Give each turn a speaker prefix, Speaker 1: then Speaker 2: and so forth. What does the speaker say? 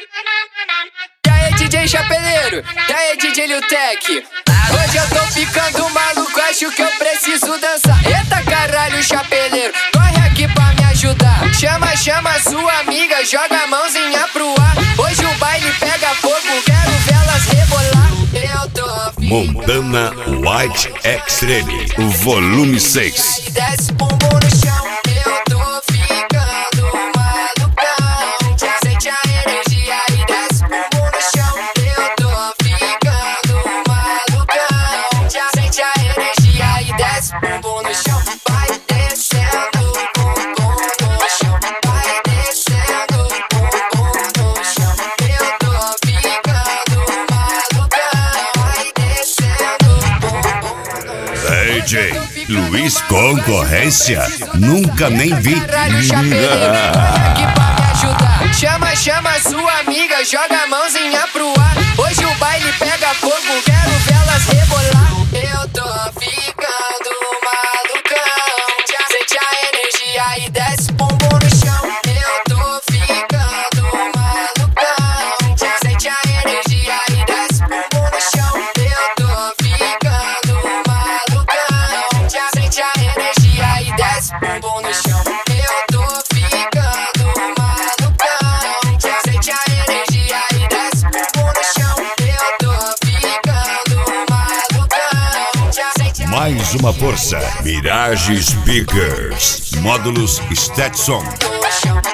Speaker 1: E aí, DJ Chapeleiro? E aí, DJ Liutec? Hoje eu tô ficando maluco, acho que eu preciso dançar. Eita caralho, Chapeleiro, corre aqui pra me ajudar. Chama sua amiga, joga a mãozinha pro ar. Hoje o baile pega fogo, quero velas rebolar. Eu tô
Speaker 2: Montana White Extreme, volume 6.
Speaker 1: Desce bumbum no chão, eu tô ficando malucão. Sente a energia e desce bumbum no chão, eu tô ficando malucão. Sente a energia e desce bumbum no chão. Vai descendo bumbum no chão, vai descendo bumbum no chão. Eu tô ficando malucão, vai descendo bumbum no chão.
Speaker 2: DJ Luiz Concorrência, nunca nem vi.
Speaker 1: Caralho, Chapeleiro, aqui pra me ajudar. Chama sua amiga, joga a mãozinha pro ar. Hoje o baile pega fogo, quero velas rebolar. Eu tô ficando malucão. Sente a energia e desce bumbum no chão. Eu tô ficando malucão. Sente a energia e desce bumbum no chão. Eu tô ficando malucão. Sente a energia e desce bumbum no chão. Eu tô ficando malucão. Sente a energia e desce bumbum no chão. Eu tô ficando malucão. Sente a
Speaker 2: Mais uma força, Mirage Speakers, módulos Stetson.
Speaker 1: no chão.